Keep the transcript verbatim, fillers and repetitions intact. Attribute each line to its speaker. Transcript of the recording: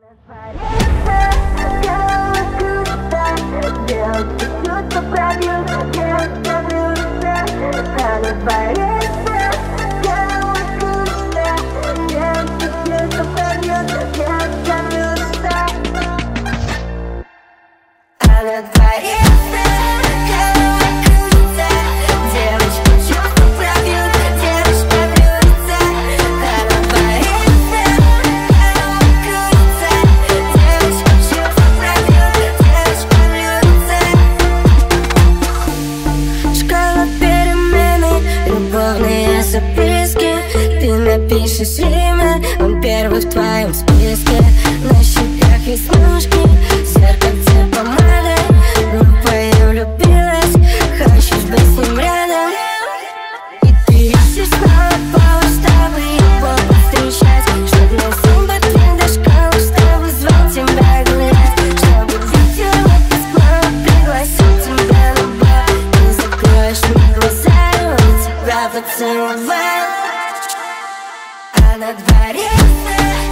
Speaker 1: Записки, ты напишешь имя, он первый в твоем списке. На щеках веснушки, зеркальце помады. Глупая влюбилась, хочешь быть с ним рядом. И ты ищешь снова повод, чтобы его повстречать, чтоб на зубы твоих до школы, чтобы звать тебя гулять, чтобы видела бесплатно, пригласить тебя на бар. Ты закроешь мне глаза, и он тебя поцеловал. А на дворе